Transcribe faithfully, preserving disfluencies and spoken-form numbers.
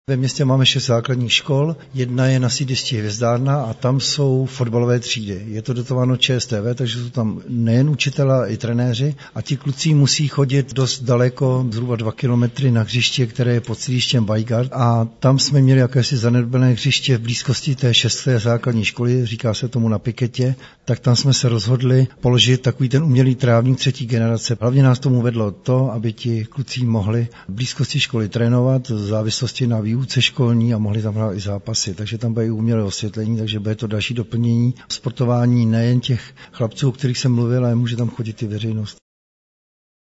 Ve městě máme šest základních škol, jedna je na sídlišti Hvězdárna a tam jsou fotbalové třídy. Je to dotováno ČSTV, takže jsou tam nejen učitelé, ale i trenéři a ti kluci musí chodit dost daleko, zhruba dva kilometry na hřiště, které je pod sídlištěm Weigart a tam jsme měli jakési zanedbané hřiště v blízkosti té šesté základní školy, říká se tomu na Piketě, tak tam jsme se rozhodli položit takový ten umělý trávník třetí generace. Hlavně nás tomu vedlo to, aby ti kluci mohli v blízkosti školy trénovat v závislosti na výuce školní a mohli tam hrát i zápasy. Takže tam bude i umělé osvětlení, takže bude to další doplnění sportování nejen těch chlapců, o kterých jsem mluvil, ale může tam chodit i veřejnost.